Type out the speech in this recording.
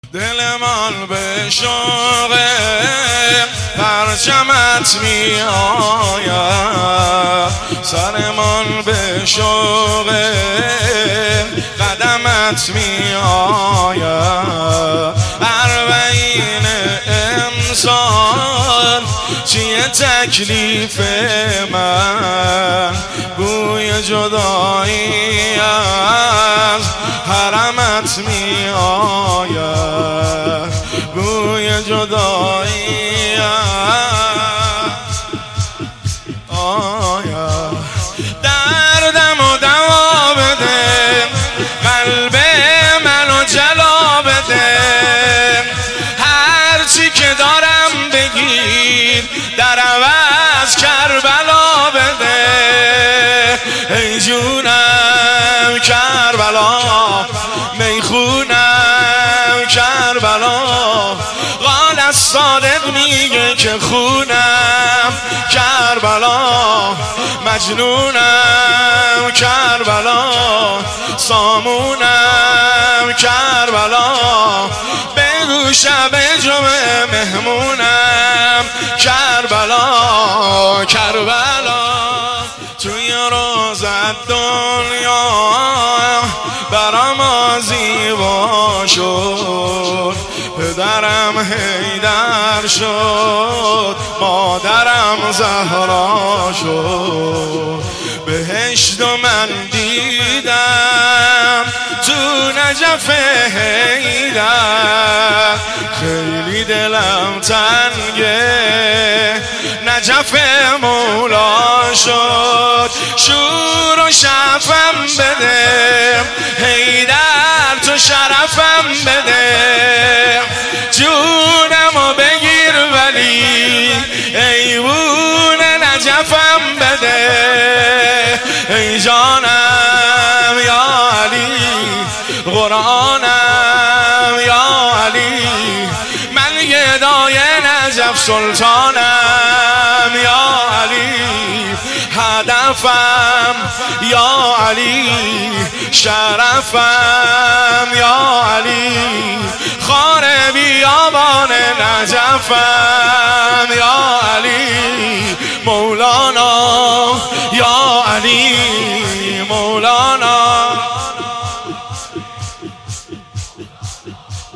دل من به شوق پرچمت می آید، سر من به شوق قدمت می آید. اربعین امسال چیه تکلیف من؟ بوی جدایی از حرمت می آید، بوی جدایی آید. دردم و دوا بده، قلب منو جلا بده، هرچی که دارم بگیر در عوض کربلا بده. ای جونم کربلا، میخونم کربلا، قال الصادق میگه که خونم کربلا، مجنونم کربلا، سامونم کربلا، بگو شب جمعه مهمونم کربلا. کربلا توی روزت دنیا برام زیبا شد، پدرم حیدر شد، مادرم زهرا شد. بهشت و من دیدم تو نجف حیدر، خیلی دلم تنگه نجف مولا شد. شور و شفم بده حیدر، تو شرفم بده، جونمو بگیر ولی ایوون نجفم بده. ای جانم یا علی، قرآنم یا علی، من گدای نجف سلطانم یا علی، هدفم یا علی، شرفم یا علی، خار بیابان نجفم یا علی، مولانا یا علی، مولانا